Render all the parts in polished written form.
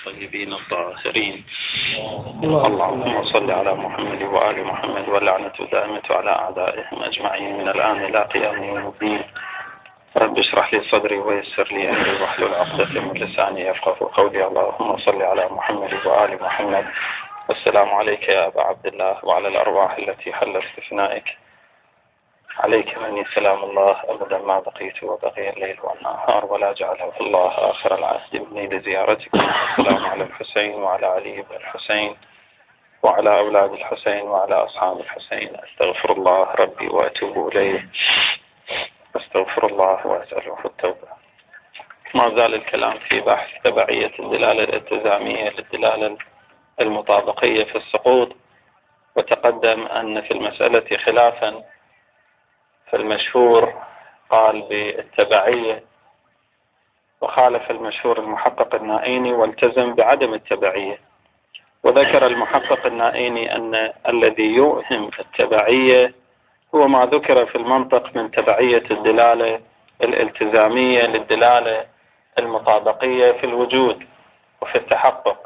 الطيبين الطاهرين. اللهم صل على محمد وآل محمد، واللعنة دائمة على أعدائهم أجمعين من الآن إلى قيام يوم الدين. رب اشرح لي صدري ويسر لي أمري واحلل عقدة من لساني يفقهوا قولي. اللهم صل على محمد وآل محمد. والسلام عليك يا أبا عبد الله وعلى الأرواح التي حلت بفنائك. عليك مني سلام الله أبدا ما بقيت وبقي الليل والنهار، ولا جعله الله آخر العهد مني لزيارتكم. السلام على الحسين وعلى علي بن الحسين وعلى أولاد الحسين وعلى أصحاب الحسين. أستغفر الله ربي وأتوب إليه. أستغفر الله وأسأله التوبة. ما زال الكلام في بحث تبعية الدلالة الالتزامية للدلالة المطابقية في السقوط، وتقدم أن في المسألة خلافا، فالمشهور قال بالتبعية، وخالف المشهور المحقق النائيني والتزم بعدم التبعية. وذكر المحقق النائيني أن الذي يوهم التبعية هو ما ذكر في المنطق من تبعية الدلالة الالتزامية للدلالة المطابقية في الوجود وفي التحقق،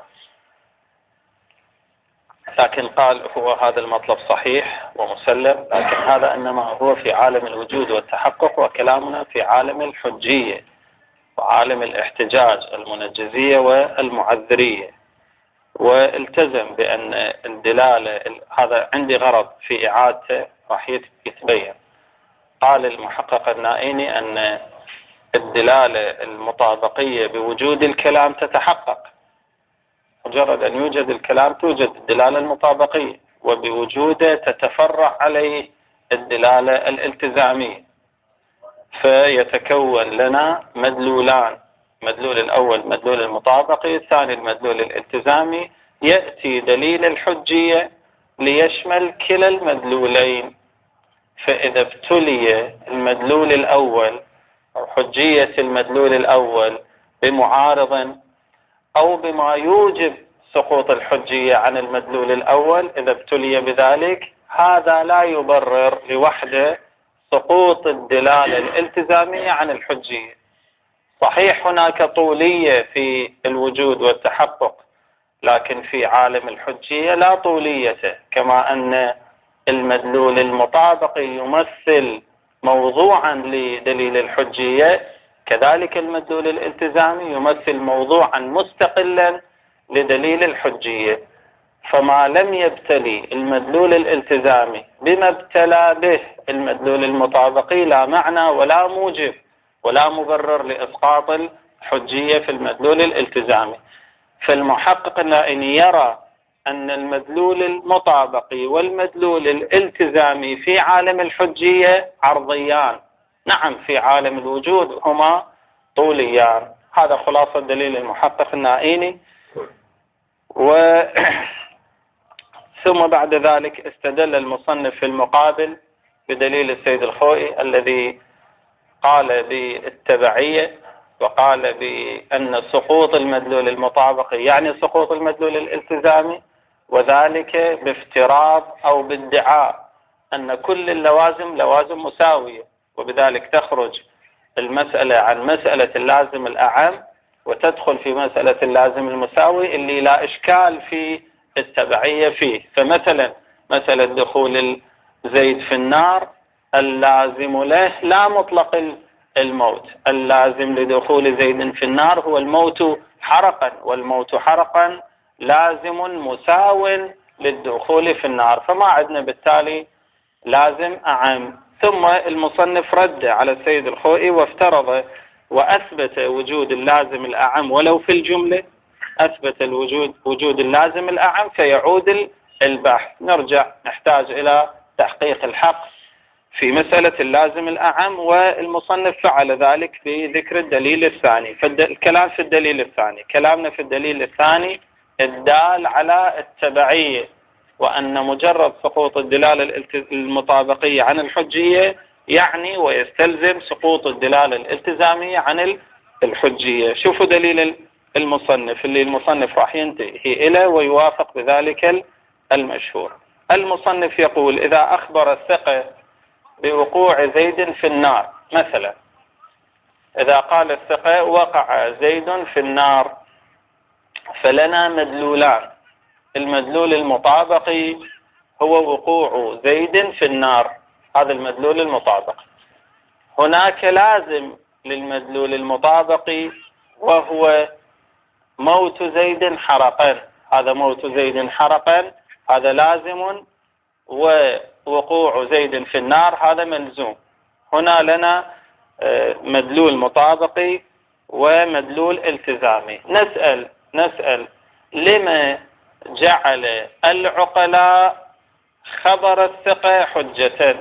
لكن قال هو هذا المطلب صحيح ومسلم، لكن هذا إنما هو في عالم الوجود والتحقق، وكلامنا في عالم الحجية وعالم الاحتجاج المنجزية والمعذرية. والتزم بأن الدلالة، هذا عندي غرض في إعادته راح يتبين. قال المحقق النائيني أن الدلالة المطابقية بوجود الكلام تتحقق، مجرد أن يوجد الكلام توجد الدلالة المطابقية، وبوجوده تتفرع عليه الدلالة الالتزامية، فيتكون لنا مدلولان: مدلول الأول مدلول المطابقي، الثاني المدلول الالتزامي. يأتي دليل الحجية ليشمل كلا المدلولين، فإذا ابتلي المدلول الأول أو حجية المدلول الأول بمعارض أو بما يوجب سقوط الحجية عن المدلول الأول، إذا ابتلي بذلك، هذا لا يبرر لوحده سقوط الدلالة الالتزامية عن الحجية. صحيح هناك طولية في الوجود والتحقق، لكن في عالم الحجية لا طولية، كما أن المدلول المطابقي يمثل موضوعا لدليل الحجية، كذلك المدلول الالتزامي يمثل موضوعا مستقلا لدليل الحجية. فما لم يبتلي المدلول الالتزامي بما ابتلى به المدلول المطابقي لا معنى ولا موجب ولا مبرر لإسقاط الحجية في المدلول الالتزامي. فالمحقق النائيني يرى أن المدلول المطابقي والمدلول الالتزامي في عالم الحجية عرضيان، نعم في عالم الوجود هما طوليان. هذا خلاصة دليل المحقق النائيني. ثم بعد ذلك استدل المصنف في المقابل بدليل السيد الخوئي الذي قال بالتبعية، وقال بأن سقوط المدلول المطابقي يعني سقوط المدلول الالتزامي، وذلك بافتراض أو بادعاء أن كل اللوازم لوازم مساوية، وبذلك تخرج المسألة عن مسألة اللازم الأعم وتدخل في مسألة اللازم المساوي اللي لا إشكال في التبعية فيه. فمثلا مسألة دخول زيد في النار، اللازم له لا مطلق الموت، اللازم لدخول زيد في النار هو الموت حرقا، والموت حرقا لازم مساو للدخول في النار، فما عندنا بالتالي لازم أعم. ثم المصنف رد على السيد الخوئي وافترض وأثبت وجود اللازم الأعم ولو في الجملة، أثبت وجود اللازم الأعم، فيعود البحث. نرجع نحتاج إلى تحقيق الحق في مسألة اللازم الأعم، والمصنف فعل ذلك بذكر الدليل الثاني. فالكلام في الدليل الثاني، كلامنا في الدليل الثاني الدال على التبعية، وأن مجرد سقوط الدلالة المطابقية عن الحجية يعني ويستلزم سقوط الدلالة الالتزامية عن الحجية. شوفوا دليل المصنف اللي المصنف راح ينتهي إليه ويوافق بذلك المشهور. المصنف يقول: إذا أخبر الثقة بوقوع زيد في النار، مثلا إذا قال الثقة وقع زيد في النار، فلنا مدلولان. المدلول المطابقي هو وقوع زيد في النار، هذا المدلول المطابقي. هناك لازم للمدلول المطابقي وهو موت زيد حرقا، هذا موت زيد حرقا هذا لازم، ووقوع زيد في النار هذا ملزوم. هنا لنا مدلول مطابقي ومدلول التزامي. نسأل لما جعل العقلاء خبر الثقة حجة؟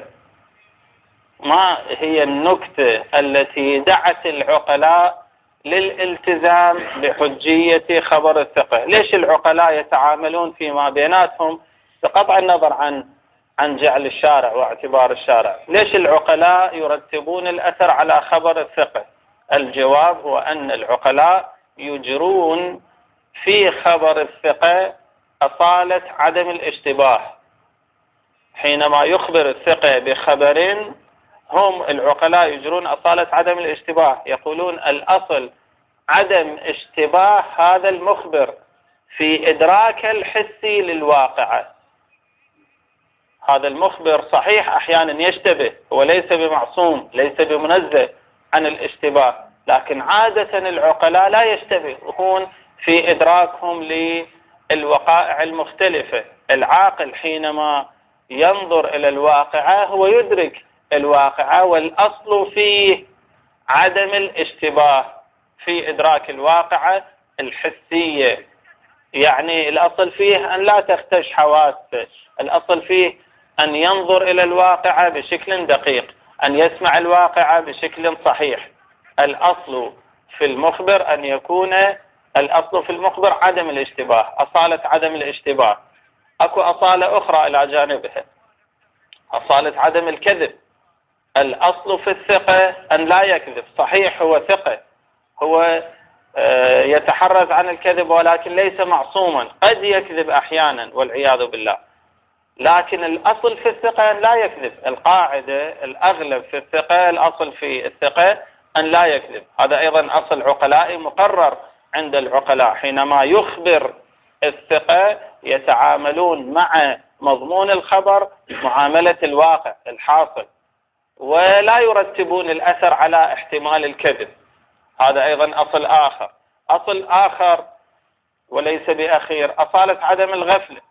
ما هي النكتة التي دعت العقلاء للالتزام بحجية خبر الثقة؟ ليش العقلاء يتعاملون فيما بيناتهم بقطع النظر عن جعل الشارع واعتبار الشارع؟ ليش العقلاء يرتبون الأثر على خبر الثقة؟ الجواب هو أن العقلاء يجرون في خبر الثقة أصالة عدم الاشتباه. حينما يخبر الثقة بخبر، هم العقلاء يجرون أصالة عدم الاشتباه، يقولون الأصل عدم اشتباه هذا المخبر في إدراك الحسي للواقع. هذا المخبر صحيح أحيانا يشتبه، هو ليس بمعصوم، ليس بمنزه عن الاشتباه، لكن عادة العقلاء لا يشتبهون في إدراكهم للوقائع المختلفة. العاقل حينما ينظر إلى الواقعة هو يدرك الواقعة، والأصل فيه عدم الاشتباه في إدراك الواقعة الحسية. يعني الأصل فيه أن لا تختش حواسه، الأصل فيه أن ينظر إلى الواقعة بشكل دقيق، أن يسمع الواقعة بشكل صحيح. الأصل في المخبر أن يكون الأصل في المخبر عدم الاشتباه، أصالة عدم الاشتباه. أكو أصالة أخرى إلى جانبها، أصالة عدم الكذب. الأصل في الثقة أن لا يكذب، صحيح هو ثقة، هو يتحرز عن الكذب ولكن ليس معصوما، قد يكذب أحيانا والعياذ بالله، لكن الأصل في الثقة أن لا يكذب. القاعدة الأغلب في الثقة، الأصل في الثقة أن لا يكذب. هذا أيضا أصل عقلائي مقرر عند العقلاء. حينما يخبر الثقة يتعاملون مع مضمون الخبر معاملة الواقع الحاصل، ولا يرتبون الأثر على احتمال الكذب. هذا أيضا أصل آخر. أصل آخر وليس بأخير، أصالة عدم الغفلة،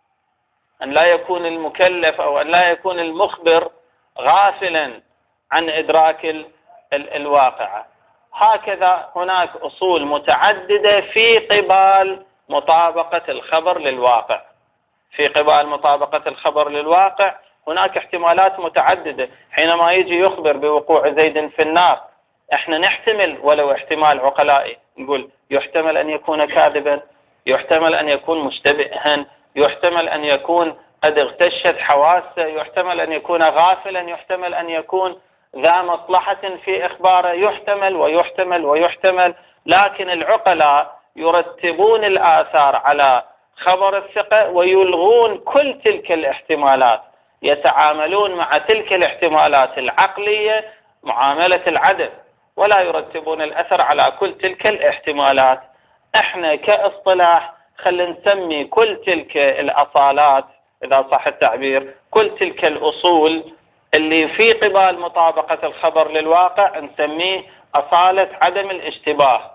أن لا يكون المكلف أو أن لا يكون المخبر غافلا عن إدراك الواقعة. هكذا هناك أصول متعددة في قبال مطابقة الخبر للواقع. في قبال مطابقة الخبر للواقع هناك احتمالات متعددة. حينما يجي يخبر بوقوع زيد في النار، احنا نحتمل ولو احتمال عقلائي، نقول يحتمل أن يكون كاذبا، يحتمل أن يكون مشتبها، يحتمل أن يكون قد اغتشت حواسه، يحتمل أن يكون غافلا، يحتمل أن يكون ذا مصلحة في إخباره، يحتمل ويحتمل ويحتمل. لكن العقلاء يرتبون الآثار على خبر الثقة ويلغون كل تلك الاحتمالات، يتعاملون مع تلك الاحتمالات العقلية معاملة العدم، ولا يرتبون الأثر على كل تلك الاحتمالات. احنا كاصطلاح خلينا نسمي كل تلك الأصالات، إذا صح التعبير، كل تلك الأصول اللي في قبال مطابقة الخبر للواقع نسميه أصالة عدم الاشتباه،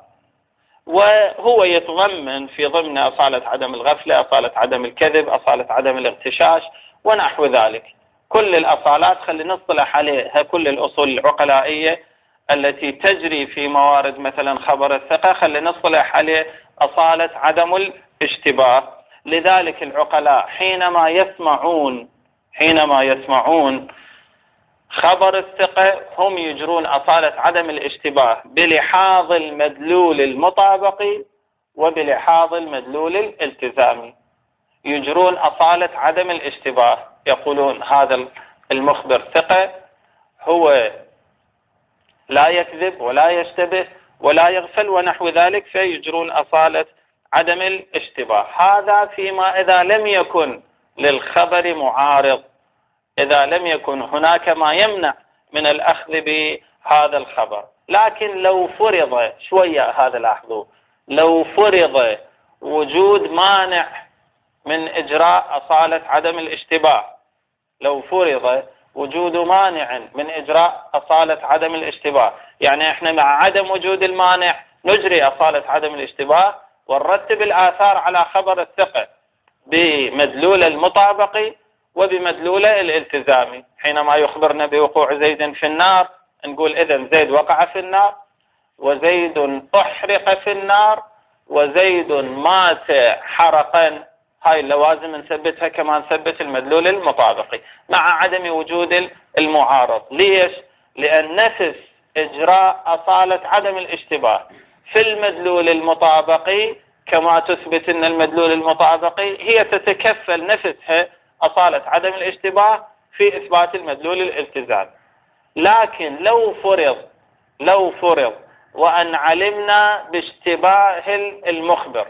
وهو يتضمن في ضمن أصالة عدم الغفلة، أصالة عدم الكذب، أصالة عدم الاغتشاش ونحو ذلك. كل الأصالات خلينا نصطلح عليها، كل الأصول العقلائية التي تجري في موارد مثلا خبر الثقة خلينا نصطلح عليه أصالة عدم الاشتباه. لذلك العقلاء حينما يسمعون خبر الثقة هم يجرون أصالة عدم الاشتباه بلحاظ المدلول المطابقي وبلحاظ المدلول الالتزامي. يجرون أصالة عدم الاشتباه، يقولون هذا المخبر ثقة، هو لا يكذب ولا يشتبه ولا يغفل ونحو ذلك، فيجرون أصالة عدم الاشتباه. هذا فيما إذا لم يكن للخبر معارض، إذا لم يكن هناك ما يمنع من الأخذ بهذا الخبر. لكن لو فرض، شوية هذا لاحظوا، لو فرض وجود مانع من إجراء أصالة عدم الاشتباه، لو فرض وجود مانع من إجراء أصالة عدم الاشتباه، يعني احنا مع عدم وجود المانع نجري أصالة عدم الاشتباه ونرتب الآثار على خبر الثقة بمدلول المطابقي وبمدلول الالتزامي. حينما يخبرنا بوقوع زيد في النار نقول إذن زيد وقع في النار، وزيد أحرق في النار، وزيد مات حرقا. هاي اللوازم نثبتها كما نثبت المدلول المطابقي مع عدم وجود المعارض. ليش؟ لأن نفس إجراء أصالة عدم الاشتباه في المدلول المطابقي كما تثبت أن المدلول المطابقي هي تتكفل نفسها أصالة عدم الاشتباه في إثبات المدلول الالتزام. لكن لو فرض وأن علمنا باشتباه المخبر،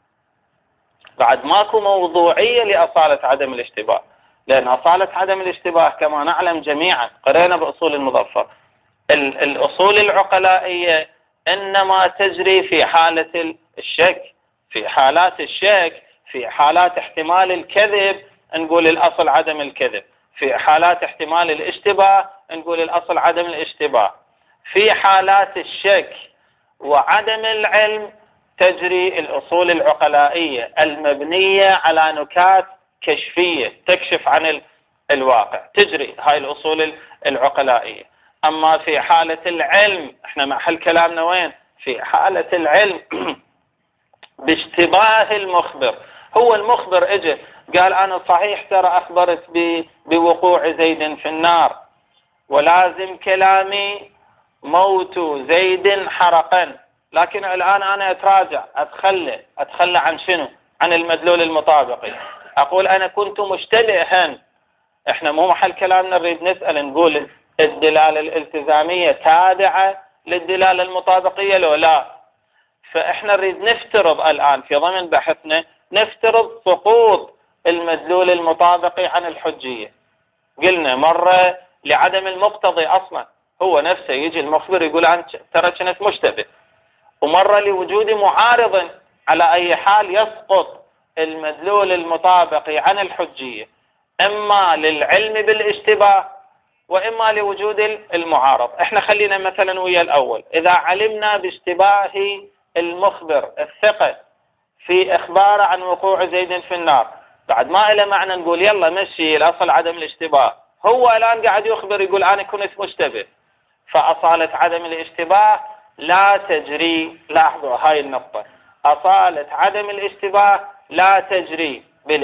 بعد ماكو موضوعية لأصالة عدم الاشتباه، لأن أصالة عدم الاشتباه كما نعلم جميعا قرأنا بأصول المظفر الأصول العقلائية إنما تجري في حالة الشك، في حالات الشك، في حالات احتمال الكذب نقول الأصل عدم الكذب، في حالات احتمال الاشتباه نقول الأصل عدم الاشتباه، في حالات الشك وعدم العلم تجري الأصول العقلائية المبنية على نكات كشفية تكشف عن الواقع، تجري هاي الأصول العقلائية. أما في حالة العلم احنا محل كلامنا وين؟ في حالة العلم باشتباه المخبر. هو المخبر اجى قال أنا صحيح ترى أخبرت بوقوع زيد في النار، ولازم كلامي موت زيد حرقا، لكن الآن أنا أتراجع أتخلى عن شنو؟ عن المدلول المطابقي، أقول أنا كنت مشتبها. إحنا مو محل كلامنا نريد نسأل نقول الدلالة الالتزامية تابعة للدلالة المطابقية لو لا؟ فإحنا نريد نفترض الآن في ضمن بحثنا نفترض سقوط المدلول المطابقي عن الحجية. قلنا مرة لعدم المقتضي أصلا، هو نفسه يجي المخبر يقول أنت ترى كنت مشتبه، ومرة لوجود معارض على أي حال يسقط المدلول المطابقي عن الحجية، إما للعلم بالاشتباه وإما لوجود المعارض. احنا خلينا مثلا ويا الأول، إذا علمنا باشتباه المخبر الثقة في إخباره عن وقوع زيد في النار، بعد ما إلى معنى نقول يلا مشي الأصل عدم الاشتباه، هو الآن قاعد يخبر يقول أنا كنت مشتبه، فأصالة عدم الاشتباه لا تجري. لاحظوا هاي النقطة، أصالة عدم الاشتباه لا تجري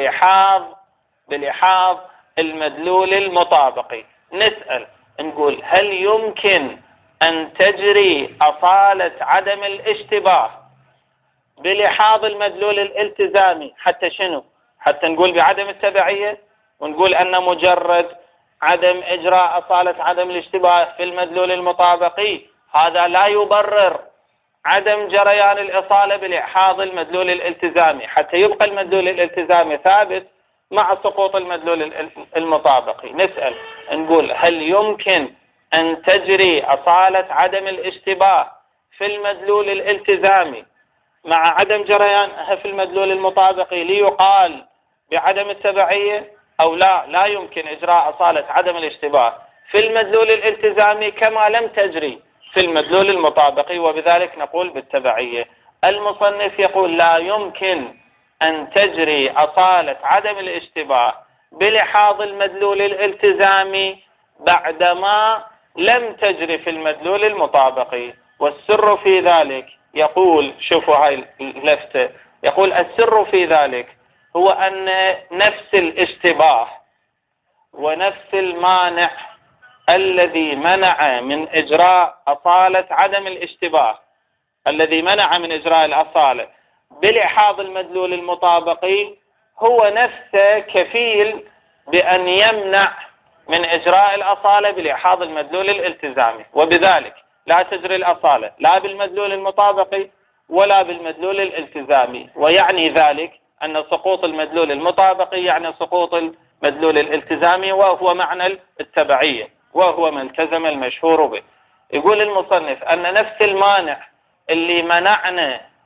بلحاظ المدلول المطابقي. نسأل نقول هل يمكن أن تجري أصالة عدم الاشتباه بلحاظ المدلول الالتزامي حتى شنو؟ حتى نقول بعدم التبعية، ونقول أن مجرد عدم إجراء أصالة عدم الاشتباه في المدلول المطابقي هذا لا يبرر عدم جريان الإصالة بلحاظ المدلول الالتزامي، حتى يبقى المدلول الالتزامي ثابت مع سقوط المدلول المطابقي. نسأل نقول هل يمكن أن تجري أصالة عدم الاشتباه في المدلول الالتزامي مع عدم جريانها في المدلول المطابقي ليقال بعدم التبعية، أو لا يمكن إجراء أصالة عدم الاشتباه في المدلول الالتزامي كما لم تجري في المدلول المطابقي، وبذلك نقول بالتبعية. المصنف يقول لا يمكن أن تجري أصالة عدم الاشتباه بلحاظ المدلول الالتزامي بعدما لم تجري في المدلول المطابقي. والسر في ذلك يقول، شوفوا هاي اللفتة، يقول السر في ذلك هو أن نفس الاشتباه ونفس المانع الذي منع من إجراء أصالة عدم الاشتباه، الذي منع من إجراء الأصالة بلحاظ المدلول المطابقي هو نفسه كفيل بأن يمنع من إجراء الأصالة بلحاظ المدلول الالتزامي، وبذلك لا تجري الأصالة لا بالمدلول المطابقي ولا بالمدلول الالتزامي. ويعني ذلك أن سقوط المدلول المطابقي يعني سقوط المدلول الالتزامي، وهو معنى التبعية، وهو ما التزم المشهور به. يقول المصنف أن نفس المانع اللي منعنا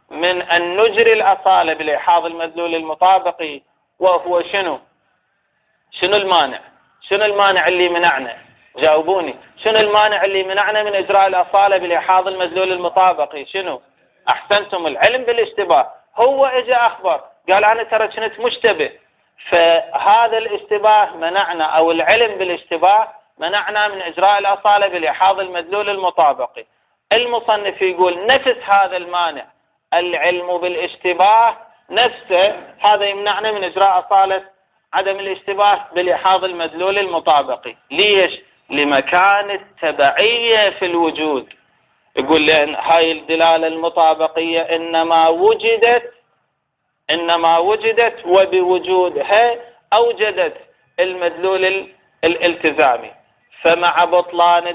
من أن نجري الأصالة بلحاظ المدلول المطابقي، وهو شنو المانع؟ شنو المانع اللي منعنا؟ جاوبوني، شنو المانع اللي منعنا من إجراء الأصالة بلحاظ المدلول المطابقي؟ شنو؟ أحسنتم، العلم بالاشتباه. هو اجى أخبر قال أنا ترى كنت مشتبه، فهذا الاشتباه منعنا، أو العلم بالاشتباه منعنا من إجراء الأصالة بلحاظ المدلول المطابقي. المصنف يقول نفس هذا المانع، العلم بالاشتباه نفسه، هذا يمنعنا من إجراء أصالة عدم الاشتباه بلحاظ المدلول المطابقي. ليش؟ لمكان التبعية في الوجود. يقول لأن هاي الدلالة المطابقية إنما وجدت وبوجودها أوجدت المدلول الالتزامي. فمع بطلان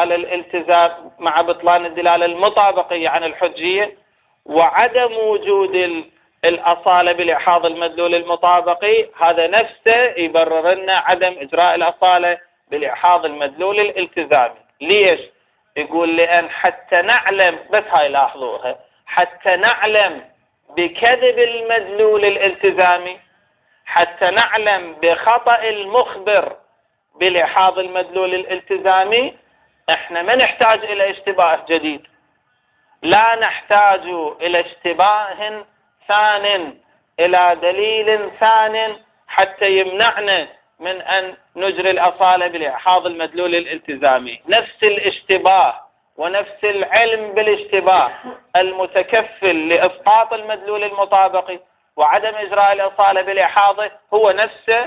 الدلالة المطابقية عن الحجية وعدم وجود الأصالة بلحاظ المدلول المطابقي، هذا نفسه يبرر لنا عدم إجراء الأصالة بلحاظ المدلول الالتزامي. ليش؟ يقول لأن حتى نعلم، بس هاي لاحظوها، حتى نعلم بكذب المدلول الالتزامي، حتى نعلم بخطأ المخبر بلحاظ المدلول الالتزامي، احنا ما نحتاج إلى اشتباه جديد، لا نحتاج إلى اشتباه ثان، إلى دليل ثان حتى يمنعنا من أن نجري الأصالة بلحاظ المدلول الالتزامي. نفس الاشتباه ونفس العلم بالاشتباه المتكفل لإسقاط المدلول المطابقي وعدم إجراء الأصالة بلحاظه هو نفسه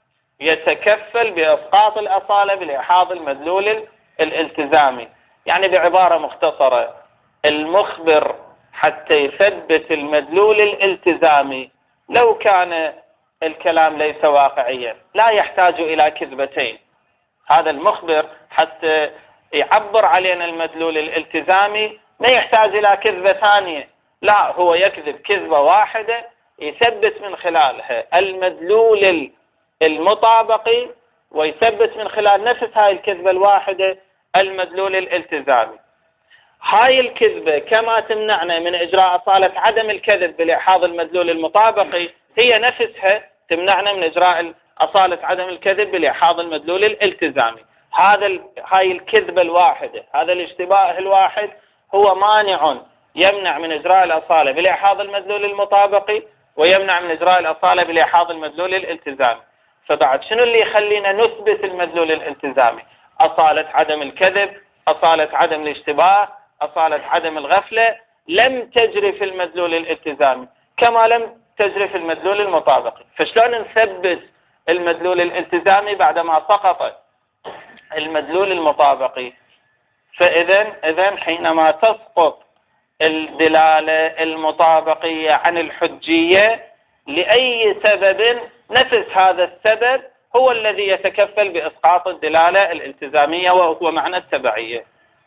يتكفل بإسقاط الأصالة بلحاظ المدلول الالتزامي. يعني بعبارة مختصرة، المخبر حتى يثبت المدلول الالتزامي لو كان الكلام ليس واقعيا لا يحتاج إلى كذبتين. هذا المخبر حتى يعبر علينا المدلول الالتزامي ما يحتاج إلى كذبة ثانية، لا، هو يكذب كذبة واحدة يثبت من خلالها المدلول المطابقي، ويثبت من خلال نفس هاي الكذبة الواحدة المدلول الالتزامي. هاي الكذبة كما تمنعنا من إجراء أصالة عدم الكذب بلحاظ المدلول المطابقي، هي نفسها تمنعنا من إجراء أصالة عدم الكذب بلحاظ المدلول الالتزامي. هاي الكذبة الواحدة، هذا الاشتباه الواحد هو مانع يمنع من إجراء الأصالة بلحاظ المدلول المطابقي، ويمنع من إجراء الأصالة بلحاظ المدلول الالتزامي. فبعد شنو اللي يخلينا نثبت المدلول الالتزامي؟ أصالة عدم الكذب، أصالة عدم الاشتباه، أصالة عدم الغفلة لم تجري في المدلول الالتزامي كما لم تجري في المدلول المطابقي. فشلون نثبت المدلول الالتزامي بعدما سقط المدلول المطابقي؟ فإذن حينما تسقط الدلالة المطابقية عن الحجية لأي سبب، نفس هذا السبب هو الذي يتكفل بإسقاط الدلالة الالتزامية، وهو معنى التبعية.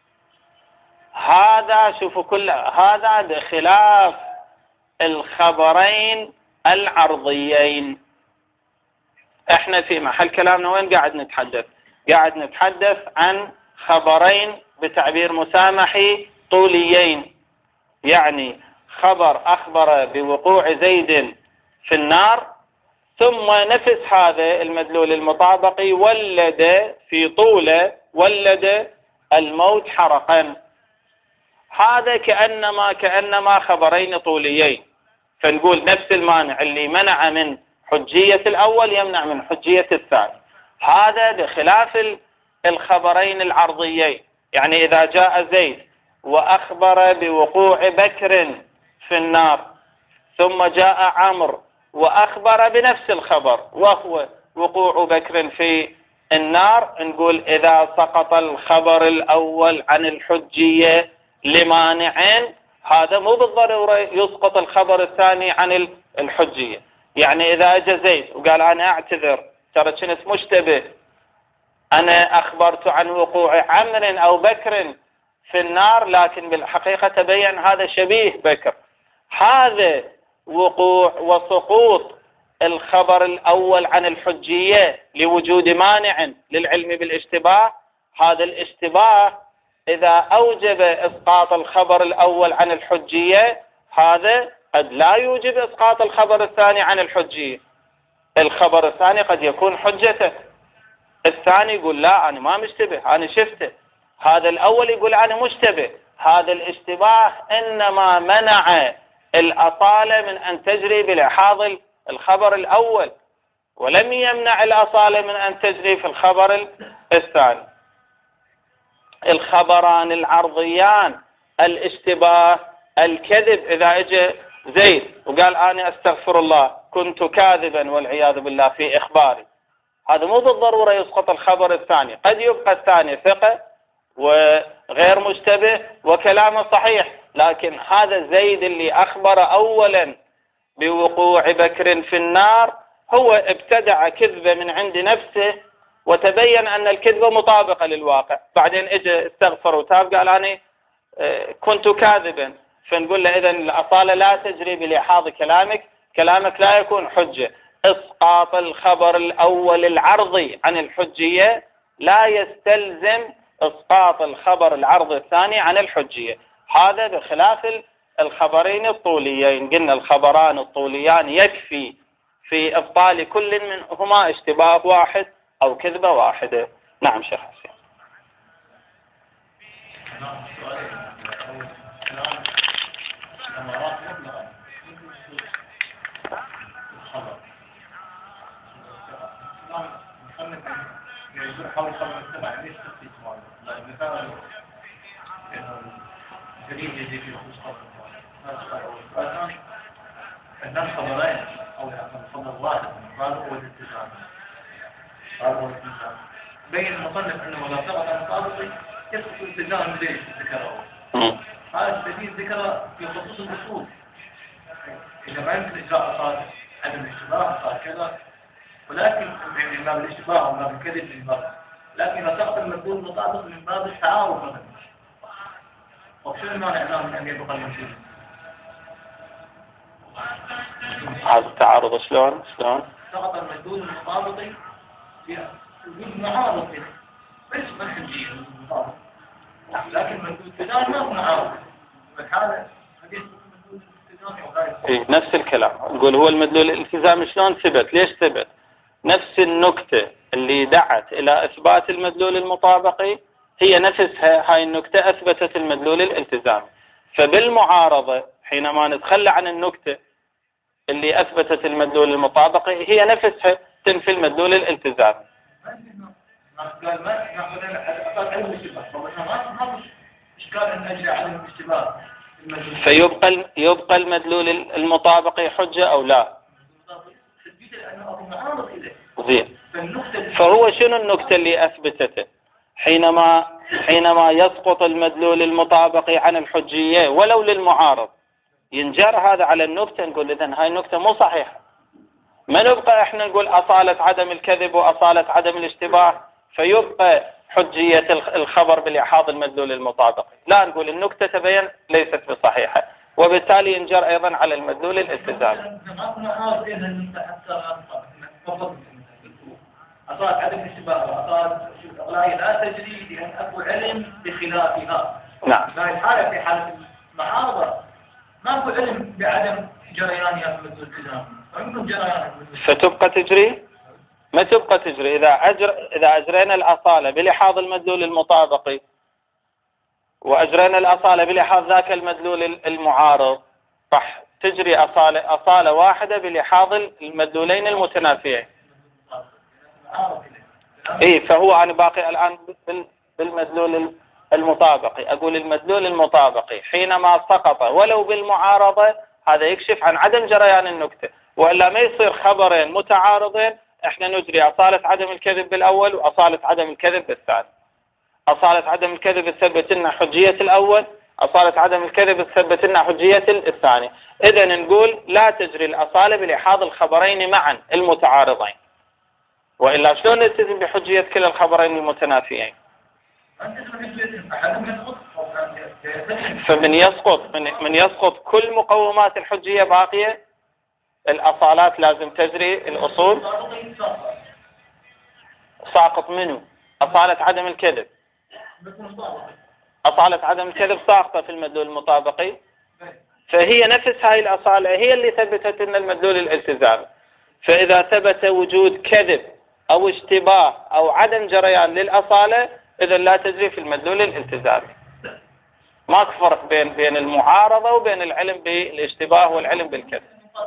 هذا شوفوا كل هذا بخلاف الخبرين العرضيين. احنا في محل كلامنا وين قاعد نتحدث؟ قاعد نتحدث عن خبرين بتعبير مسامحي طوليين، يعني خبر أخبر بوقوع زيد في النار، ثم نفس هذا المدلول المطابقي ولد في طوله ولد الموت حرقا. هذا كأنما خبرين طوليين. فنقول نفس المانع اللي منع من حجية الأول يمنع من حجية الثاني. هذا بخلاف الخبرين العرضيين. يعني إذا جاء زيد وأخبر بوقوع بكر في النار، ثم جاء عمرو وأخبر بنفس الخبر وهو وقوع بكر في النار، نقول إذا سقط الخبر الأول عن الحجية لمانعين، هذا مو بالضرورة يسقط الخبر الثاني عن الحجية. يعني إذا أجى زيد وقال أنا أعتذر ترى كنت مشتبه، أنا أخبرت عن وقوع عمرو أو بكر في النار، لكن بالحقيقة تبين هذا شبيه بكر. هذا وقوع وسقوط الخبر الأول عن الحجية لوجود مانع للعلم بالاشتباه. هذا الاشتباه إذا أوجب إسقاط الخبر الأول عن الحجية، هذا قد لا يوجب إسقاط الخبر الثاني عن الحجية. الخبر الثاني قد يكون حجته، الثاني يقول لا أنا ما مشتبه أنا شفته، هذا الأول يقول أنا مشتبه. هذا الاشتباه إنما منع الأصالة من أن تجري بلحاظ الخبر الأول، ولم يمنع الأصالة من أن تجري في الخبر الثاني. الخبران العرضيان الاشتباه الكذب، إذا اجى زيد وقال أنا أستغفر الله كنت كاذبا والعياذ بالله في إخباري، هذا مو بالضرورة يسقط الخبر الثاني، قد يبقى الثاني ثقة وغير مشتبه وكلامه صحيح، لكن هذا زيد اللي أخبر أولا بوقوع بكر في النار هو ابتدع كذبة من عند نفسه وتبين أن الكذبة مطابقة للواقع، بعدين اجى استغفر وتاب قال أنا كنت كاذبا، فنقول له إذن الأصالة لا تجري بلحاظ كلامك لا يكون حجة. إسقاط الخبر الأول العرضي عن الحجية لا يستلزم إسقاط الخبر العرضي الثاني عن الحجية، هذا بخلاف الخبرين الطوليين. قلنا الخبران الطوليان يكفي في إبطال كل منهما اشتباه واحد أو كذبة واحدة. نعم شيخ حسين. الناس خبرين أو خبر واحد هذا هو الالتزام، بين المصنف أنه إذا ثبت المطابق يسقط الالتزام الذي ذكره، هذا الدليل ذكره في خصوص الأصول، إذا ما يمكن إجراء أصال عدم الاشتباه صار كذا، ولكن من باب الاشتباه ومن باب الكذب من باب، لكن إذا سقط المدلول المطابق من باب التعارض مثلا، وشو المانع من أن يبقى المنشور؟ هذا التعارض شلون؟ سقط المدلول المطابق في وجود معارض كده، ليس منهجي المطابق، لكن المدلول التزامي ما هو معارض، فهذا حديث المدلول الالتزامي وغيره. نفس الكلام، نقول هو المدلول الالتزامي شلون ثبت؟ ليش ثبت؟ نفس النكتة اللي دعت إلى إثبات المدلول المطابقي هي نفسها هاي النكتة أثبتت المدلول الالتزامي، فبالمعارضة حينما نتخلى عن النكتة اللي أثبتت المدلول المطابقي هي نفسها تنفي المدلول الالتزامي. قال ما ناخذ علم الاشتباه، ما اشكال ان اجري علم الاشتباه، فيبقى المدلول المطابقي حجة أو لا؟ زين. فهو شنو النكتة اللي أثبتته؟ حينما يسقط المدلول المطابقي عن الحجية ولو للمعارض ينجر هذا على النكتة، نقول إذن هاي النكتة مو صحيحة، ما نبقى احنا نقول أصالة عدم الكذب وأصالة عدم الاشتباه فيبقى حجية الخبر بلحاظ المدلول المطابقي، لا نقول النكتة تبين ليست بصحيحة، وبالتالي ينجر أيضا على المدلول الالتزامي. أصالة عدم الاشتباه وأصالة الإغلاق لا تجري لأن أكو علم بخلافها. نعم. في الحالة في حالة المعارضة ما أكو علم بعدم جريانها في المدلول الالتزامي، فيمكن جريانها فتبقى تجري؟ ما تبقى تجري إذا أجرينا الأصالة بلحاظ المدلول المطابقي وأجرينا الأصالة بلحاظ ذاك المدلول المعارض راح تجري أصالة واحدة بلحاظ المدلولين المتنافيين. إيه، فهو أنا باقي الآن بالمدلول المطابقي، أقول المدلول المطابقي حينما سقط ولو بالمعارضة هذا يكشف عن عدم جريان النكتة، وإلا ما يصير خبرين متعارضين احنا نجري أصالة عدم الكذب بالأول وأصالة عدم الكذب بالثاني. أصالة عدم الكذب تثبت لنا حجية الأول، أصالة عدم الكذب تثبت لنا حجية الثاني. إذن نقول لا تجري الأصالة بلحاظ الخبرين معا المتعارضين، وإلا شلون نلتزم بحجية كلا الخبرين المتنافيين؟ فمن يسقط كل مقومات الحجية باقية، الأصالات لازم تجري، الأصول ساقط منه أصالة عدم الكذب، أصالة عدم الكذب ساقطة في المدلول المطابقي، فهي نفس هاي الأصالة هي اللي ثبتت أن المدلول الالتزامي. فإذا ثبت وجود كذب أو اشتباه أو عدم جريان للأصالة إذا لا تجري في المدلول الالتزامي. ماكو فرق بين المعارضة وبين العلم بالاشتباه والعلم بالكذب.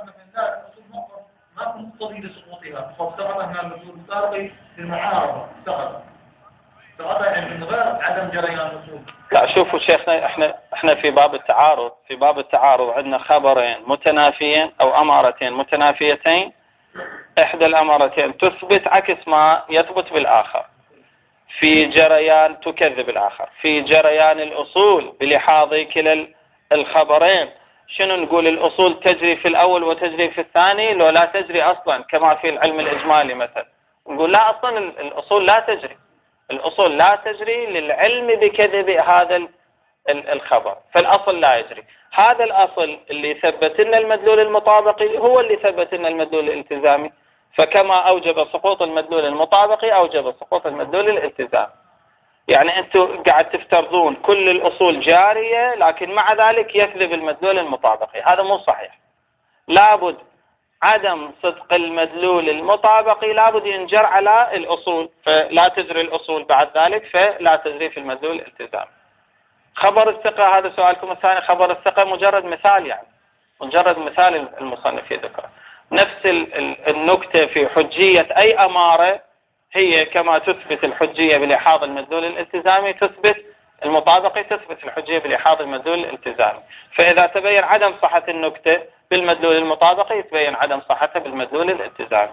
ما مقتضي لسقوطها، فافترض أن المدلول المطابقي للمعارضة سقط يعني من غير عدم جريان الأصول. لا شوفوا شيخنا، احنا في باب التعارض عندنا خبرين متنافيين أو أمارتين متنافيتين، إحدى الأمارتين تثبت عكس ما يثبت بالآخر، في جريان تكذب الآخر، في جريان الأصول بلحاظ كلا الخبرين. شنو نقول؟ الأصول تجري في الأول وتجري في الثاني لو لا تجري أصلا كما في العلم الإجمالي مثلا. نقول لا، أصلا الأصول لا تجري، الأصول لا تجري للعلم بكذب هذا الخبر، فالأصل لا يجري. هذا الأصل اللي ثبت لنا المدلول المطابقي هو اللي ثبت لنا المدلول الالتزامي، فكما أوجب سقوط المدلول المطابقي أوجب سقوط المدلول الالتزامي. يعني أنتم قاعد تفترضون كل الأصول جارية لكن مع ذلك يكذب المدلول المطابقي، هذا مو صحيح. لابد عدم صدق المدلول المطابقي لابد ينجر على الأصول، فلا تجري الأصول بعد ذلك فلا تجري في المدلول الالتزامي. خبر الثقة، هذا سؤالكم الثاني. خبر الثقة مجرد مثال، يعني مجرد مثال المصنف يذكره. نفس النكتة في حجية أي أمارة هي كما تثبت الحجية بلحاظ المدلول الالتزامي تثبت المطابقة، تثبت الحجية بلحاظ المدلول الالتزامي. فإذا تبين عدم صحة النكتة بالمدلول المطابقي يتبين عدم صحتها بالمدلول الالتزامي.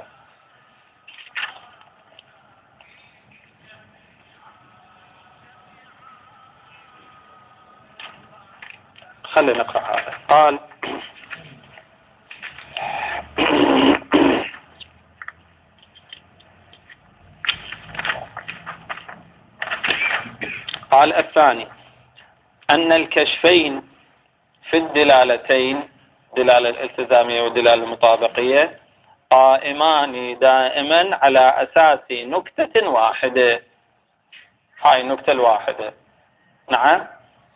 خلينا نقرأ هذا. قال قال الثاني أن الكشفين في الدلالتين، دلالة الالتزامية والدلالة المطابقية، قائمان دائما على أساس نكتة واحدة. هاي النكتة الواحدة. نعم.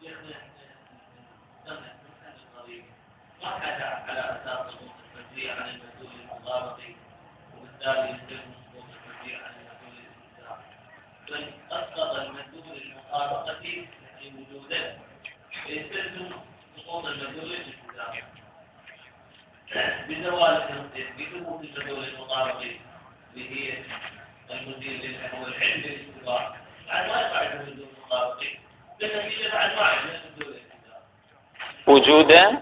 على أساس التفريع عن المدلول المطابقي وبالتالي يتم التفريع عن المدلول الالتزامي، بل أسقط المدلول المطابقة لوجوده فيستلزم سقوط المدلول الالتزامي بزوال التنصيص بثبوت المدلول المطابقي اللي هي المدير هو العلم بالاتباع بعد ما يقع المدلول المطابقي بالنتيجة بعد ما يعرف المدلول الالتزامي وجودا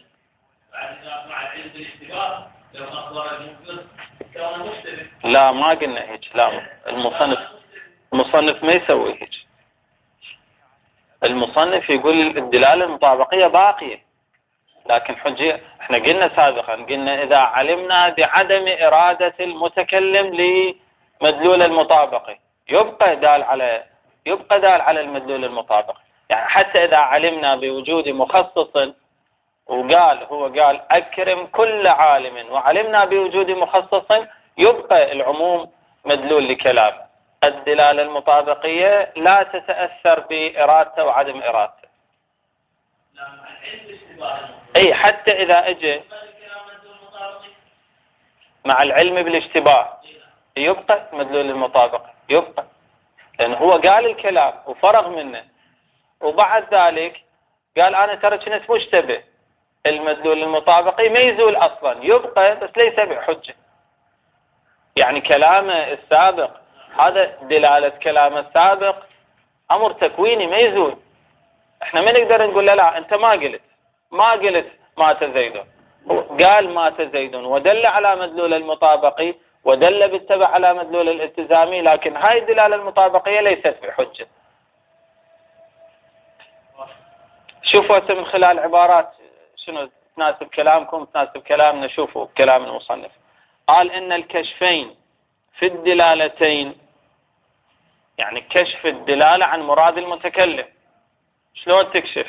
لا، ما قلنا هيك. لا، المصنف ما يسوي هيك. المصنف يقول الدلالة المطابقية باقية، لكن حجية. احنا قلنا سابقا، قلنا إذا علمنا بعدم إرادة المتكلم لمدلول المطابقي يبقى دال على المدلول المطابقي. يعني حتى إذا علمنا بوجود مخصص هو قال أكرم كل عالم، وعلمنا بوجود مخصص يبقى العموم مدلول لكلام. الدلالة المطابقية لا تتأثر بإرادته وعدم إرادته. أي حتى إذا أجى مع العلم بالاشتباه يبقى مدلول المطابقة، يبقى، لأنه هو قال الكلام وفرغ منه وبعد ذلك قال أنا ترى كنت مشتبه. المدلول المطابقي ما يزول أصلا، يبقى بس ليس بحجة. يعني كلامه السابق، هذا دلالة كلامه السابق أمر تكويني ما يزول. احنا ما نقدر نقول لا أنت ما قلت مات زيد. قال مات زيد ودل على مدلول المطابقي ودل بالتبع على مدلول الالتزامي، لكن هاي الدلالة المطابقية ليست بحجة. شوفوا من خلال عبارات شنو تناسب كلامكم تناسب كلامنا. شوفوا كلام المصنف. قال إن الكشفين في الدلالتين، يعني كشف الدلالة عن مراد المتكلم. شلون تكشف؟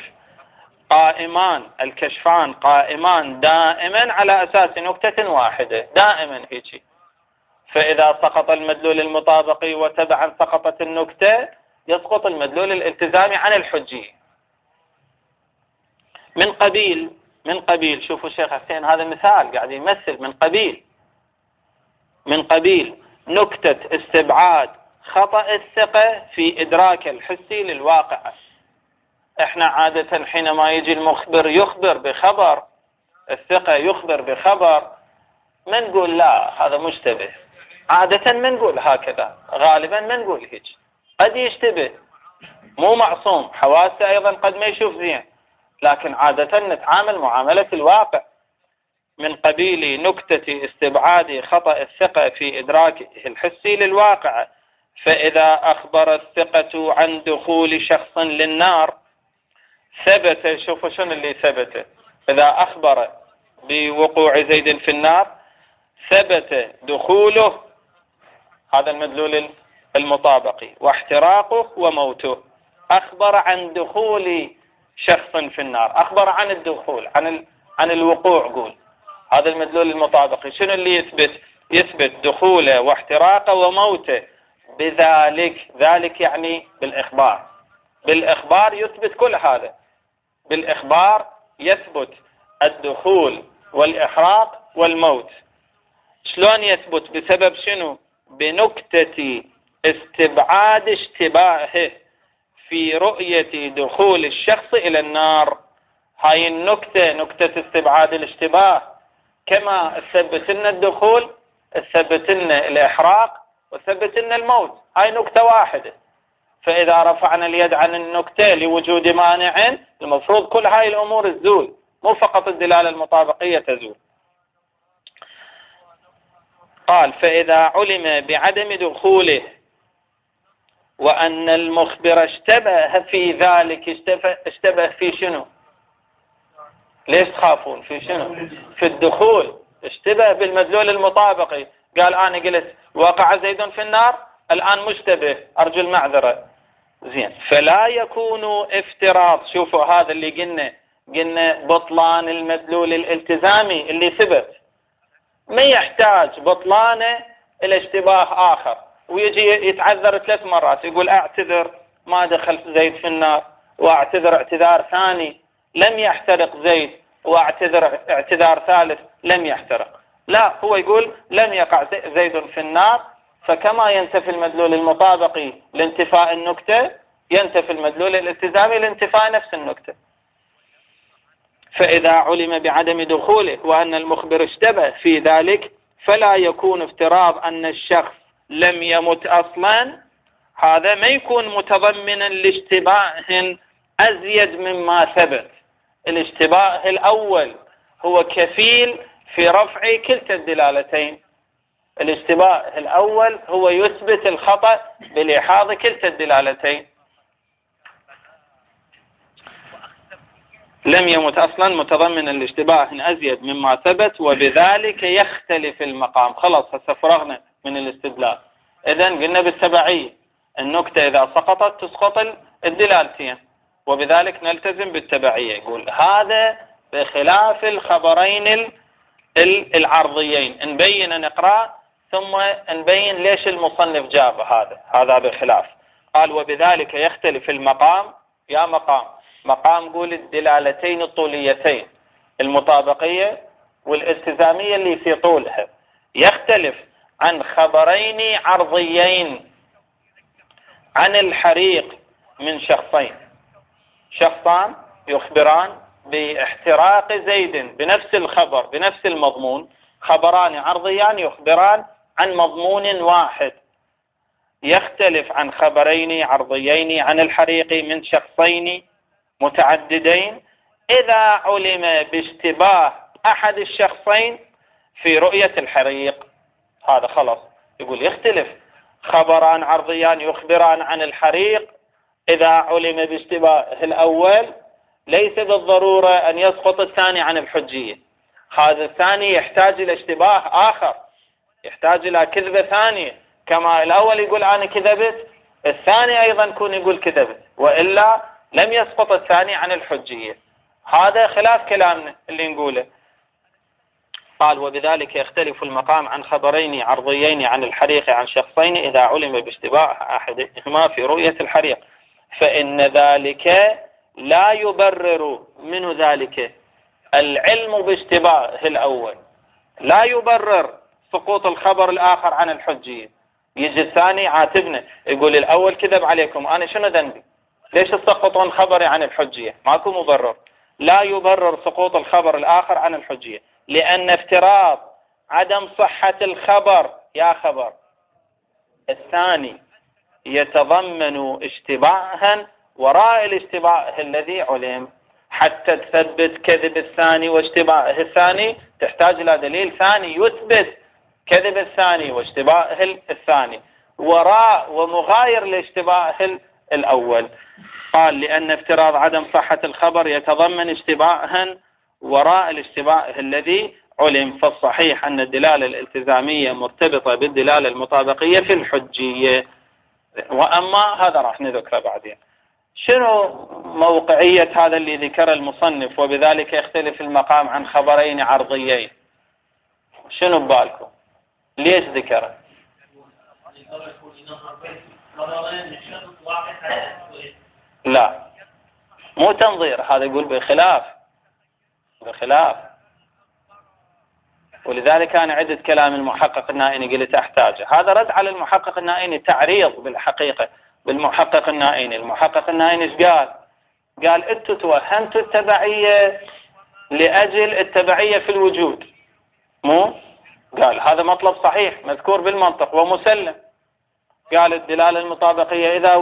الكشفان قائمان دائما على أساس نكتة واحدة، دائما هيك. فإذا سقط المدلول المطابقي وتبعا سقطت النكتة يسقط المدلول الالتزامي عن الحجية. من قبيل من قبيل، شوفوا الشيخ حسين هذا مثال قاعد يمثل من قبيل نكتة استبعاد خطأ الثقة في إدراك الحسي للواقع. احنا عادة حينما يجي المخبر يخبر بخبر، الثقة يخبر بخبر، ما نقول لا هذا مشتبه، عادة ما نقول هكذا، غالبا ما نقول هيك، قد يشتبه، مو معصوم، حواسه أيضا قد ما يشوف زين، لكن عادة نتعامل معاملة الواقع. من قبيل نكتة استبعاد خطأ الثقة في إدراكه الحسي للواقع، فإذا أخبر الثقة عن دخول شخص للنار ثبت، شوفوا شنو اللي ثبت، إذا أخبر بوقوع زيد في النار ثبت دخوله، هذا المدلول المطابقي، واحتراقه وموته. أخبر عن دخول شخص في النار، أخبر عن الدخول، عن الوقوع، قول هذا المدلول المطابقي. شنو اللي يثبت دخوله واحتراقه وموته بذلك، ذلك يعني بالإخبار يثبت كل هذا، بالإخبار يثبت الدخول والإحراق والموت. شلون يثبت؟ بسبب شنو؟ بنكتة استبعاد اشتباهه في رؤية دخول الشخص إلى النار. هاي النكتة، نكتة استبعاد الاشتباه، كما تثبت لنا الدخول تثبت لنا الإحراق وتثبت لنا الموت، هاي نكتة واحدة. فإذا رفعنا اليد عن النكتة لوجود مانع، المفروض كل هاي الأمور تزول، مو فقط الدلالة المطابقية تزول. قال فإذا علم بعدم دخوله وأن المخبر اشتبه في ذلك، اشتبه في شنو؟ ليش تخافون؟ في شنو؟ في الدخول، اشتبه بالمدلول المطابقي، قال أنا قلت وقع زيد في النار، الآن مشتبه، أرجو المعذرة، زين، فلا يكون افتراض. شوفوا هذا اللي قلنا بطلان المدلول الالتزامي اللي ثبت، ما يحتاج بطلانه إلى اشتباه آخر، ويجي يتعذر 3 مرات، يقول أعتذر ما دخل زيد في النار، وأعتذر اعتذار ثاني لم يحترق زيد، واعتذر اعتذار ثالث لم يحترق. لا، هو يقول لم يقع زيد في النار، فكما ينتفي المدلول المطابقي لانتفاء النكتة، ينتفي المدلول الالتزامي لانتفاء نفس النكتة. فإذا علم بعدم دخوله وأن المخبر اشتبه في ذلك، فلا يكون افتراض أن الشخص لم يمت أصلا، هذا ما يكون متضمنا لاشتباه أزيد مما ثبت. الاشتباه الأول هو كفيل في رفع كلتا الدلالتين، الاشتباه الأول هو يثبت الخطأ بلحاظ كلتا الدلالتين. لم يمت أصلا متضمن الاشتباه أزيد مما ثبت، وبذلك يختلف المقام. خلاص هسه فرغنا من الاستدلال. إذن قلنا بالتبعية النكتة إذا سقطت تسقط الدلالتين، وبذلك نلتزم بالتبعية. يقول هذا بخلاف الخبرين العرضيين، نبين نقرأ ثم نبين ليش المصنف جاب هذا بخلاف. قال وبذلك يختلف المقام. يا مقام قول الدلالتين الطوليتين المطابقية والالتزامية اللي في طولها، يختلف عن خبرين عرضيين عن الحريق من شخصان يخبران باحتراق زيد بنفس الخبر بنفس المضمون، خبران عرضيان يخبران عن مضمون واحد. يختلف عن خبرين عرضيين عن الحريق من شخصين متعددين إذا علم باشتباه أحد الشخصين في رؤية الحريق. هذا خلاص يقول يختلف، خبران عرضيان يخبران عن الحريق إذا علم باشتباه الأول ليس بالضرورة أن يسقط الثاني عن الحجية. هذا الثاني يحتاج إلى اشتباه آخر، يحتاج إلى كذبة ثانية، كما الأول يقول أنا كذبت، الثاني أيضا يكون يقول كذبت، وإلا لم يسقط الثاني عن الحجية. هذا خلاف كلامنا اللي نقوله. قال وبذلك يختلف المقام عن خبرين عرضيين عن الحريق عن شخصين إذا علم باشتباه أحدهما في رؤية الحريق، فإن ذلك لا يبرر من ذلك العلم باشتباهه الأول لا يبرر سقوط الخبر الآخر عن الحجية. يجي الثاني يعاتبنا يقول الأول كذب عليكم، أنا شنو ذنبي؟ ليش تسقطون خبري عن الحجية؟ ماكو مبرر. لا يبرر سقوط الخبر الآخر عن الحجية، لأن افتراض عدم صحة الخبر يا خبر الثاني يتضمن اشتباها وراء الاشتباه الذي علم. حتى تثبت كذب الثاني واشتباه الثاني تحتاج إلى دليل ثاني يثبت كذب الثاني واشتباه الثاني وراء ومغاير لاشتباه الأول. قال لأن افتراض عدم صحة الخبر يتضمن اشتباها وراء الاشتباه الذي علم. فالصحيح أن الدلالة الالتزامية مرتبطة بالدلالة المطابقية في الحجية. وأما هذا راح نذكره بعدين. شنو موقعية هذا اللي ذكر المصنف وبذلك يختلف المقام عن خبرين عرضيين؟ شنو ببالكم؟ ليش ذكره؟ لا مو تنظير، هذا يقول بخلاف. ولذلك أنا عدة كلام المحقق النائني قلت أحتاجه. هذا رد على المحقق النائني، تعريض بالحقيقة بالمحقق النائني. المحقق النائني ايش قال؟ قال انتوا توهمتوا التبعية لأجل التبعية في الوجود، مو؟ قال هذا مطلب صحيح مذكور بالمنطق ومسلم. قال الدلالة المطابقية إذا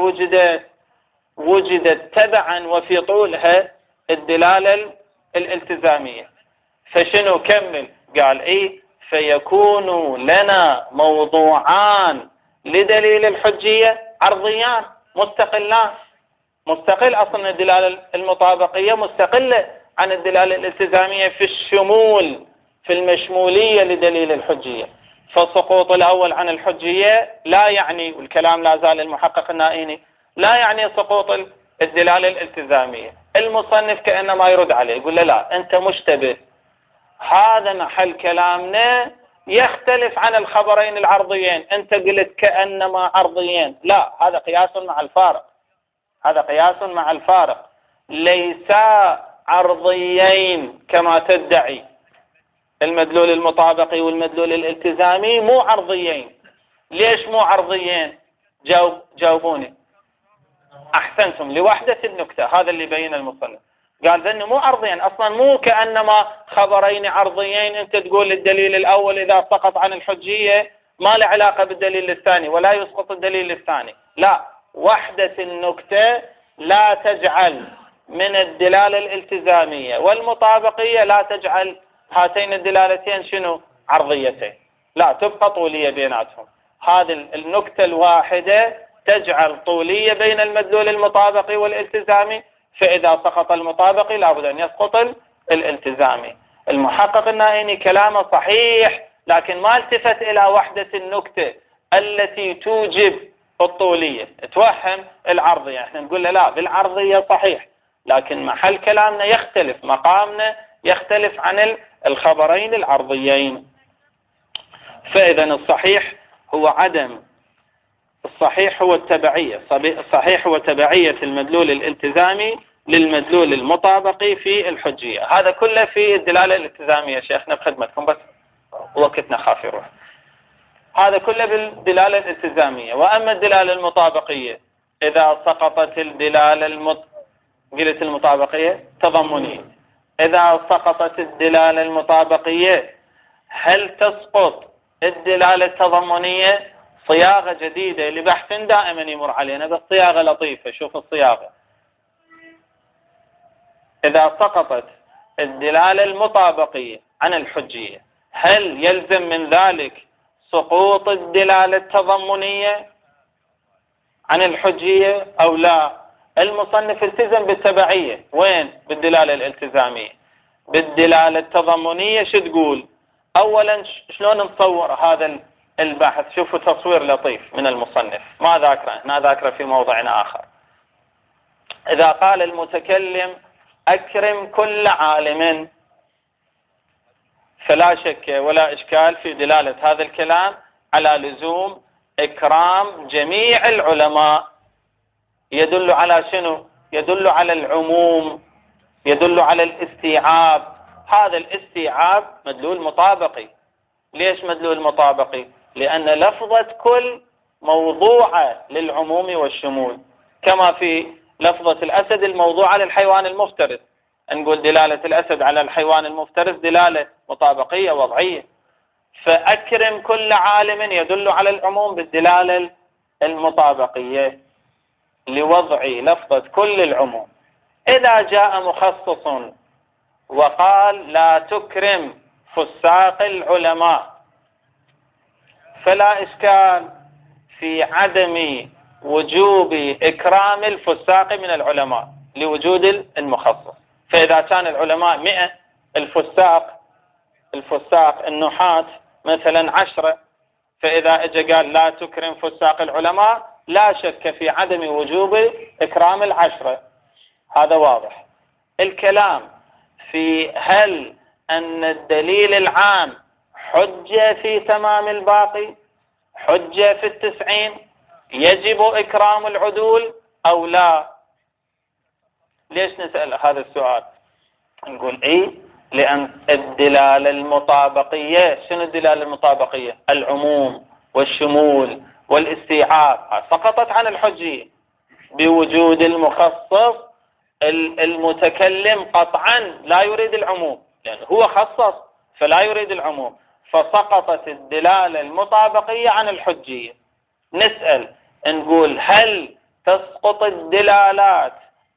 وجدت تبعا وفي طولها الدلالة الالتزامية، فشنو كمل؟ قال فيكون لنا موضوعان لدليل الحجية عرضيان مستقلان. مستقل أصلا الدلالة المطابقية مستقلة عن الدلالة الالتزامية في الشمول، في المشمولية لدليل الحجية. فالسقوط الأول عن الحجية لا يعني، والكلام لا زال المحقق النائني، لا يعني سقوط الدلالة الالتزامية. المصنف كأنما يرد عليه يقول له لا أنت مشتبه، هذا محل كلامنا يختلف عن الخبرين العرضيين، أنت قلت كأنما عرضيين. لا، هذا قياس مع الفارق، هذا قياس مع الفارق، ليس عرضيين كما تدعي. المدلول المطابقي والمدلول الالتزامي مو عرضيين. ليش مو عرضيين؟ جاوبوني. أحسنتم، لوحدة النكتة. هذا اللي بين المصنف، قال ذني مو عرضيين أصلا، مو كأنما خبرين عرضيين. أنت تقول الدليل الأول إذا سقط عن الحجية ما له علاقة بالدليل الثاني ولا يسقط الدليل الثاني. لا، وحدة النكتة لا تجعل من الدلالة الالتزامية والمطابقية لا تجعل هاتين الدلالتين شنو؟ عرضيتين. لا، تبقى طولية بيناتهم. هذه النكتة الواحدة تجعل طولية بين المدلول المطابقي والالتزامي، فإذا سقط المطابقي لابد أن يسقط الالتزامي. المحقق النائني كلامه صحيح، لكن ما التفت إلى وحدة النكتة التي توجب الطولية، توهم العرضية. احنا نقول له لا، بالعرضية صحيح، لكن محل كلامنا يختلف، مقامنا يختلف عن الخبرين العرضيين. فإذا الصحيح هو التبعية. الصحيح هو تبعية المدلول الالتزامي للمدلول المطابقي في الحجية. هذا كله في الدلالة الالتزامية شيخنا بخدمتكم، بس وقتنا خاف يروح. هذا كله بالدلالة الالتزامية. وأما الدلالة المطابقية إذا سقطت الدلالة قلت المطابقية تضمنية، إذا سقطت الدلالة المطابقية هل تسقط الدلالة التضمنية؟ صياغة جديدة لبحث دائما يمر علينا، بس صياغة لطيفة. شوف الصياغة: إذا سقطت الدلالة المطابقية عن الحجية هل يلزم من ذلك سقوط الدلالة التضمنية عن الحجية أو لا؟ المصنف التزم بالتبعية. وين؟ بالدلالة الالتزامية. بالدلالة التضمنية شو تقول؟ أولا شلون نصور هذا البحث؟ شوفوا تصوير لطيف من المصنف، ما ذاكره هنا، ذاكره في موضع آخر. إذا قال المتكلم أكرم كل عالم، فلا شك ولا إشكال في دلالة هذا الكلام على لزوم إكرام جميع العلماء. يدل على شنو؟ يدل على العموم، يدل على الاستيعاب، هذا الاستيعاب مدلول مطابقي. ليش مدلول مطابقي؟ لأن لفظة كل موضوعة للعموم والشمول، كما في لفظة الأسد الموضوعة للحيوان المفترس. نقول دلالة الأسد على الحيوان المفترس دلالة مطابقية وضعية، فأكرم كل عالم يدل على العموم بالدلالة المطابقية لوضع لفظة كل العموم. إذا جاء مخصص وقال لا تكرم فساق العلماء، فلا إشكال في عدم وجوب إكرام الفساق من العلماء لوجود المخصص. فإذا كان العلماء 100، الفساق النحاة مثلا 10، فإذا اجى قال لا تكرم فساق العلماء، لا شك في عدم وجوب إكرام 10. هذا واضح. الكلام في هل أن الدليل العام حجة في تمام الباقي، حجة في 90، يجب إكرام العدول أو لا؟ ليش نسأل هذا السؤال؟ نقول إيه، لأن الدلالة المطابقية، شنو الدلالة المطابقية؟ العموم والشمول والاستيعاب سقطت عن الحجية بوجود المخصص. المتكلم قطعا لا يريد العموم، لأنه هو خصص فلا يريد العموم، فسقطت الدلالة المطابقية عن الحجية. نسأل نقول هل تسقط الدلالات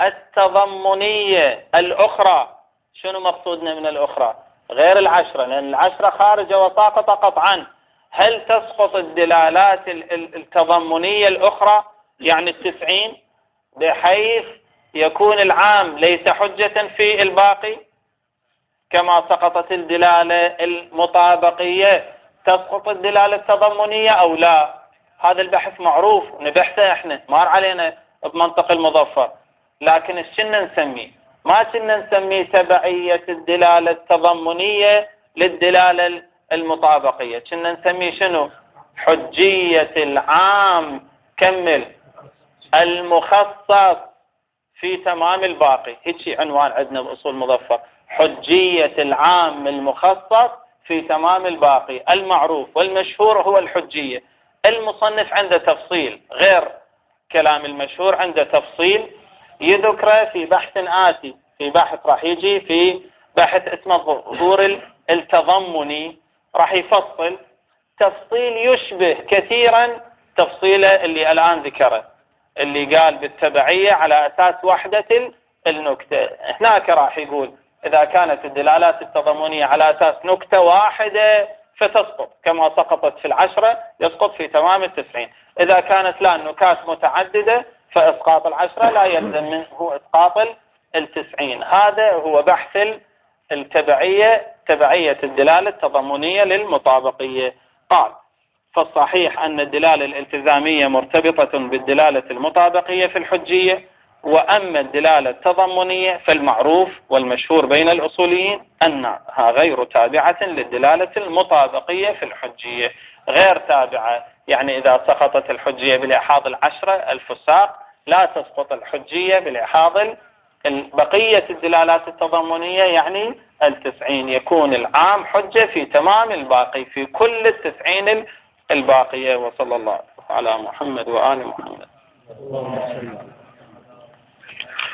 التضمنية الأخرى؟ شنو مقصودنا من الأخرى؟ غير 10، لأن 10 خارجة وساقطة قطعا. هل تسقط الدلالات التضمنية الأخرى يعني 90 بحيث يكون العام ليس حجة في الباقي كما سقطت الدلالة المطابقية؟ تسقط الدلالة التضمنية أو لا؟ هذا البحث معروف نبحثه احنا، مار علينا بمنطق المظفر. لكن شنو نسميه؟ ما كنا نسميه تبعية الدلالة التضمنية للدلالة المطابقية، كنا نسميه شنو؟ حجية العام كمل المخصص في تمام الباقي. هيك عنوان عندنا بأصول مظفر، حجية العام المخصص في تمام الباقي. المعروف والمشهور هو الحجية. المصنف عنده تفصيل غير كلام المشهور، عنده تفصيل يذكره في بحث آتي، في بحث راح يجي في بحث اسمه الظهور التضمني، راح يفصل تفصيل يشبه كثيرا تفصيله اللي الآن ذكره، اللي قال بالتبعية على أساس وحدة النكتة. هناك راح يقول إذا كانت الدلالات التضمنية على أساس نكتة واحدة فتسقط كما سقطت في 10، يسقط في تمام 90. إذا كانت لا نكات متعددة فإسقاط 10 لا يلزم منه إسقاط 90. هذا هو بحث التبعية، تبعية الدلالة التضمنية للمطابقية. قال فالصحيح أن الدلالة الالتزامية مرتبطة بالدلالة المطابقية في الحجية، وأما الدلالة التضمنية فالمعروف والمشهور بين الأصوليين أنها غير تابعة للدلالة المطابقية في الحجية، غير تابعة. يعني إذا سقطت الحجية بلحاظ 10 الفساق، لا تسقط الحجية بلحاظ بقية الدلالات التضمنية يعني 90. يكون العام حجة في تمام الباقي، في كل 90 الباقية. وصلى الله على محمد وآل محمد.